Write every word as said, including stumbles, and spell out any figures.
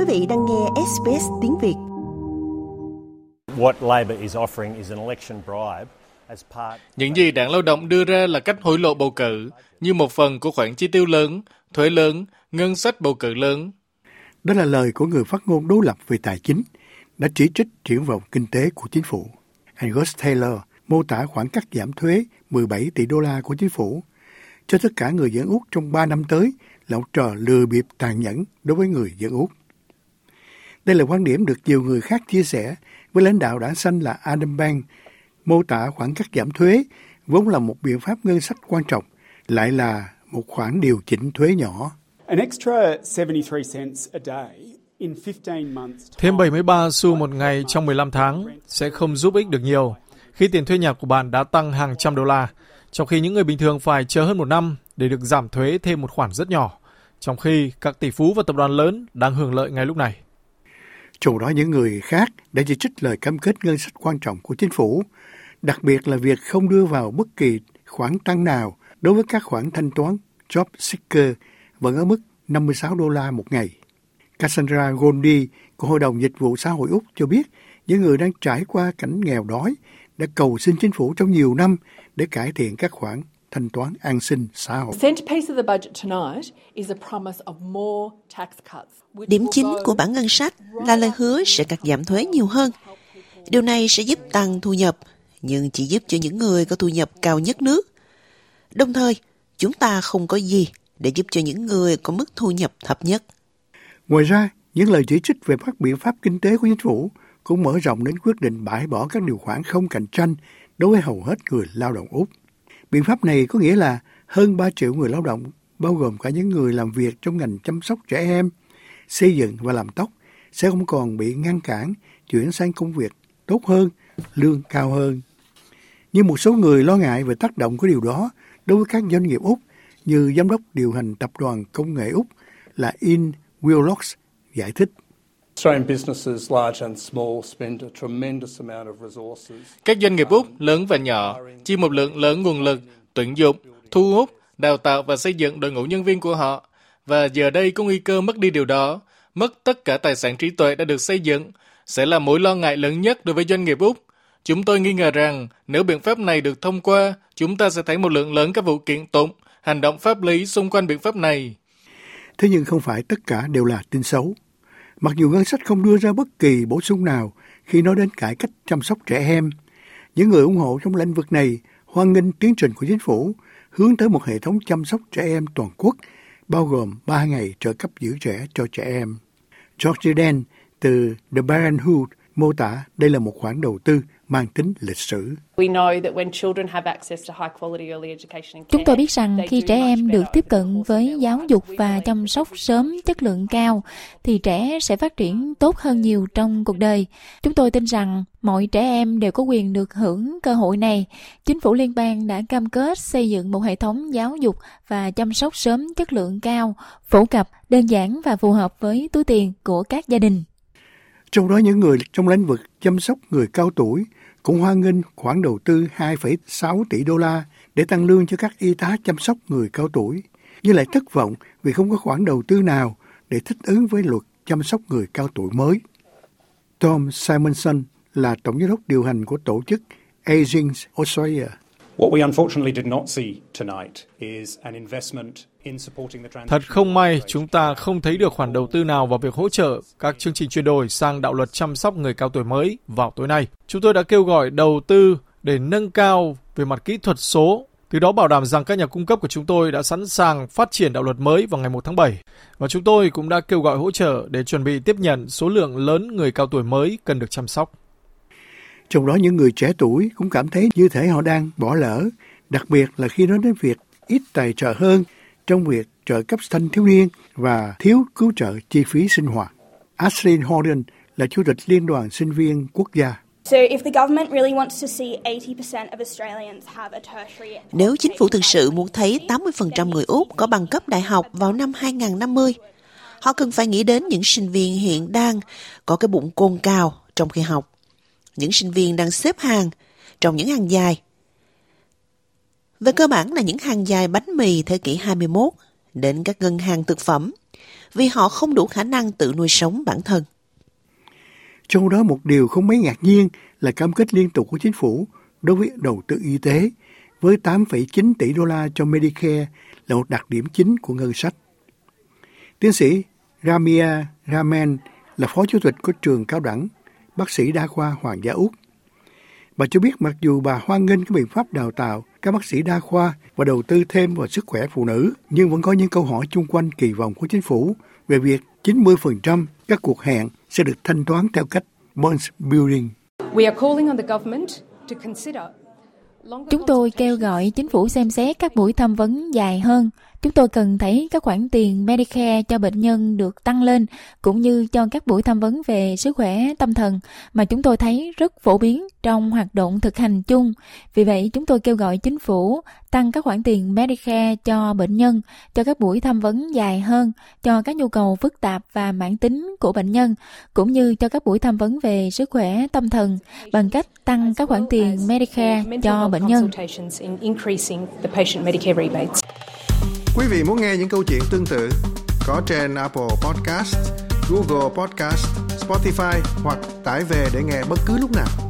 vị đang nghe ét bê ét tiếng Việt. Những gì Đảng Lao động đưa ra là cách hối lộ bầu cử, như một phần của khoản chi tiêu lớn, thuế lớn, ngân sách bầu cử lớn. Đó là lời của người phát ngôn đối lập về tài chính, đã chỉ trích triển vọng kinh tế của chính phủ. Angus Taylor mô tả khoản cắt giảm thuế mười bảy tỷ đô la của chính phủ cho tất cả người dân Úc trong ba năm tới là một trò lừa bịp tàn nhẫn đối với người dân Úc. Đây là quan điểm được nhiều người khác chia sẻ với lãnh đạo đảng Xanh là Adam Bank, mô tả khoản cắt giảm thuế vốn là một biện pháp ngân sách quan trọng, lại là một khoản điều chỉnh thuế nhỏ. Thêm bảy mươi ba xu một ngày trong mười lăm tháng sẽ không giúp ích được nhiều khi tiền thuê nhà của bạn đã tăng hàng trăm đô la, trong khi những người bình thường phải chờ hơn một năm để được giảm thuế thêm một khoản rất nhỏ, trong khi các tỷ phú và tập đoàn lớn đang hưởng lợi ngay lúc này. Trong đó những người khác đã chỉ trích lời cam kết ngân sách quan trọng của chính phủ, đặc biệt là việc không đưa vào bất kỳ khoản tăng nào đối với các khoản thanh toán Job Seeker vẫn ở mức năm mươi sáu đô la một ngày. Cassandra Goldie của Hội đồng Dịch vụ Xã hội Úc cho biết những người đang trải qua cảnh nghèo đói đã cầu xin chính phủ trong nhiều năm để cải thiện các khoản thanh toán an sinh xã hội. Điểm chính của bản ngân sách là lời hứa sẽ cắt giảm thuế nhiều hơn. Điều này sẽ giúp tăng thu nhập, nhưng chỉ giúp cho những người có thu nhập cao nhất nước. Đồng thời, chúng ta không có gì để giúp cho những người có mức thu nhập thấp nhất. Ngoài ra, những lời chỉ trích về các biện pháp kinh tế của chính phủ cũng mở rộng đến quyết định bãi bỏ các điều khoản không cạnh tranh đối với hầu hết người lao động Úc. Biện pháp này có nghĩa là hơn ba triệu người lao động, bao gồm cả những người làm việc trong ngành chăm sóc trẻ em, xây dựng và làm tóc, sẽ không còn bị ngăn cản chuyển sang công việc tốt hơn, lương cao hơn. Nhưng một số người lo ngại về tác động của điều đó đối với các doanh nghiệp Úc, như giám đốc điều hành tập đoàn công nghệ Úc là Ian Willox giải thích. Các doanh nghiệp Úc lớn và nhỏ chi một lượng lớn nguồn lực, tuyển dụng, thu hút, đào tạo và xây dựng đội ngũ nhân viên của họ. Và giờ đây có nguy cơ mất đi điều đó, mất tất cả tài sản trí tuệ đã được xây dựng, sẽ là mối lo ngại lớn nhất đối với doanh nghiệp Úc. Chúng tôi nghi ngờ rằng nếu biện pháp này được thông qua, chúng ta sẽ thấy một lượng lớn các vụ kiện tụng, hành động pháp lý xung quanh biện pháp này. Thế nhưng không phải tất cả đều là tin xấu. Mặc dù ngân sách không đưa ra bất kỳ bổ sung nào khi nói đến cải cách chăm sóc trẻ em, những người ủng hộ trong lĩnh vực này hoan nghênh tiến trình của chính phủ hướng tới một hệ thống chăm sóc trẻ em toàn quốc, bao gồm ba ngày trợ cấp giữ trẻ cho trẻ em. George Den từ The Parenthood mô tả đây là một khoản đầu tư mang tính lịch sử. Chúng tôi biết rằng khi trẻ em được tiếp cận với giáo dục và chăm sóc sớm chất lượng cao, thì trẻ sẽ phát triển tốt hơn nhiều trong cuộc đời. Chúng tôi tin rằng mọi trẻ em đều có quyền được hưởng cơ hội này. Chính phủ liên bang đã cam kết xây dựng một hệ thống giáo dục và chăm sóc sớm chất lượng cao, phổ cập, đơn giản và phù hợp với túi tiền của các gia đình. Trong đó những người trong lĩnh vực chăm sóc người cao tuổi cũng hoan nghênh khoản đầu tư hai phẩy sáu tỷ đô la để tăng lương cho các y tá chăm sóc người cao tuổi, nhưng lại thất vọng vì không có khoản đầu tư nào để thích ứng với luật chăm sóc người cao tuổi mới. Tom Simonson là tổng giám đốc điều hành của tổ chức Aging Australia. Thật không may, chúng ta không thấy được khoản đầu tư nào vào việc hỗ trợ các chương trình chuyển đổi sang đạo luật chăm sóc người cao tuổi mới vào tối nay. Chúng tôi đã kêu gọi đầu tư để nâng cao về mặt kỹ thuật số, từ đó bảo đảm rằng các nhà cung cấp của chúng tôi đã sẵn sàng phát triển đạo luật mới vào ngày một tháng bảy. Và chúng tôi cũng đã kêu gọi hỗ trợ để chuẩn bị tiếp nhận số lượng lớn người cao tuổi mới cần được chăm sóc. Trong đó những người trẻ tuổi cũng cảm thấy như thể họ đang bỏ lỡ, đặc biệt là khi nói đến việc ít tài trợ hơn trong việc trợ cấp thanh thiếu niên và thiếu cứu trợ chi phí sinh hoạt. Ashley Holden là chủ tịch Liên đoàn Sinh viên Quốc gia. Nếu chính phủ thực sự muốn thấy tám mươi phần trăm người Úc có bằng cấp đại học vào năm hai không năm mươi, họ cần phải nghĩ đến những sinh viên hiện đang có cái bụng cồn cào trong khi học. Những sinh viên đang xếp hàng trong những hàng dài. Về cơ bản là những hàng dài bánh mì thế kỷ hai mươi mốt đến các ngân hàng thực phẩm. vì họ không đủ khả năng tự nuôi sống bản thân. Trong đó một điều không mấy ngạc nhiên là cam kết liên tục của chính phủ đối với đầu tư y tế với tám phẩy chín tỷ đô la cho Medicare là một đặc điểm chính của ngân sách. Tiến sĩ Ramia Raman là phó chủ tịch của trường cao đẳng bác sĩ đa khoa Hoàng gia Úc. Bà cho biết mặc dù bà hoan nghênh các biện pháp đào tạo các bác sĩ đa khoa và đầu tư thêm vào sức khỏe phụ nữ, nhưng vẫn có những câu hỏi chung quanh kỳ vọng của chính phủ về việc chín mươi phần trăm các cuộc hẹn sẽ được thanh toán theo cách bonds building. Chúng tôi kêu gọi chính phủ xem xét các buổi tham vấn dài hơn. Chúng tôi cần thấy các khoản tiền Medicare cho bệnh nhân được tăng lên, cũng như cho các buổi tham vấn về sức khỏe tâm thần mà chúng tôi thấy rất phổ biến trong hoạt động thực hành chung. Vì vậy, chúng tôi kêu gọi chính phủ tăng các khoản tiền Medicare cho bệnh nhân, cho các buổi tham vấn dài hơn, cho các nhu cầu phức tạp và mãn tính của bệnh nhân, cũng như cho các buổi tham vấn về sức khỏe tâm thần bằng cách tăng các khoản tiền Medicare cho bệnh nhân. Quý vị muốn nghe những câu chuyện tương tự có trên Apple Podcast, Google Podcast, Spotify hoặc tải về để nghe bất cứ lúc nào.